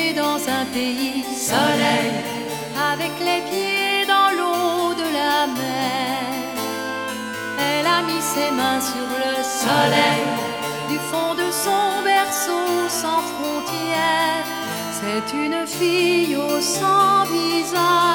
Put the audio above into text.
née dans un pays soleil, avec les pieds dans l'eau de la mer. Elle a mis ses mains sur le soleil, du fond de son berceau sans frontières. C'est une fille au sans visage.